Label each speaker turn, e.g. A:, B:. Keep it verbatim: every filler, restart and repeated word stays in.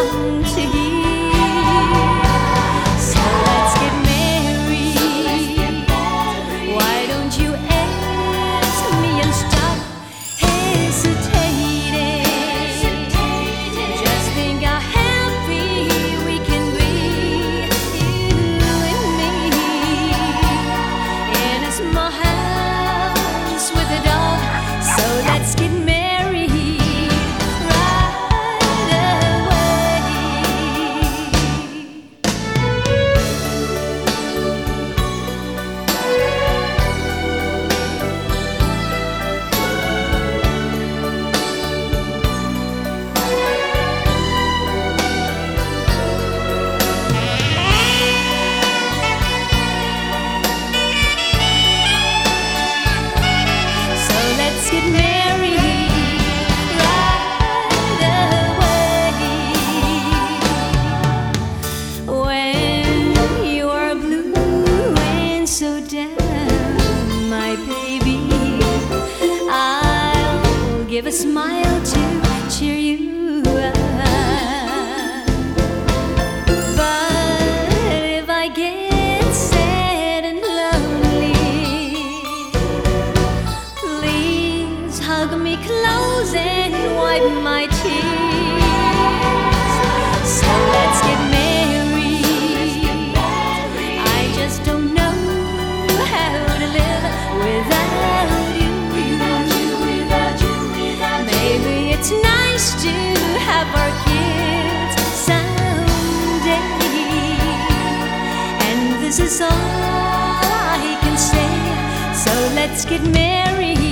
A: long to hear. So let's get married. Why don't you answer me and stop hesitating? Just think how happy we can be, you and me, in a small house with a dog. So let's get married. So down, my baby, I'll give a smile to cheer you up. But if I get sad and lonely, please hug me close and wipe my tears. So let's get married. I just don't know it's nice to have our kids someday, and this is all I can say. So let's get married.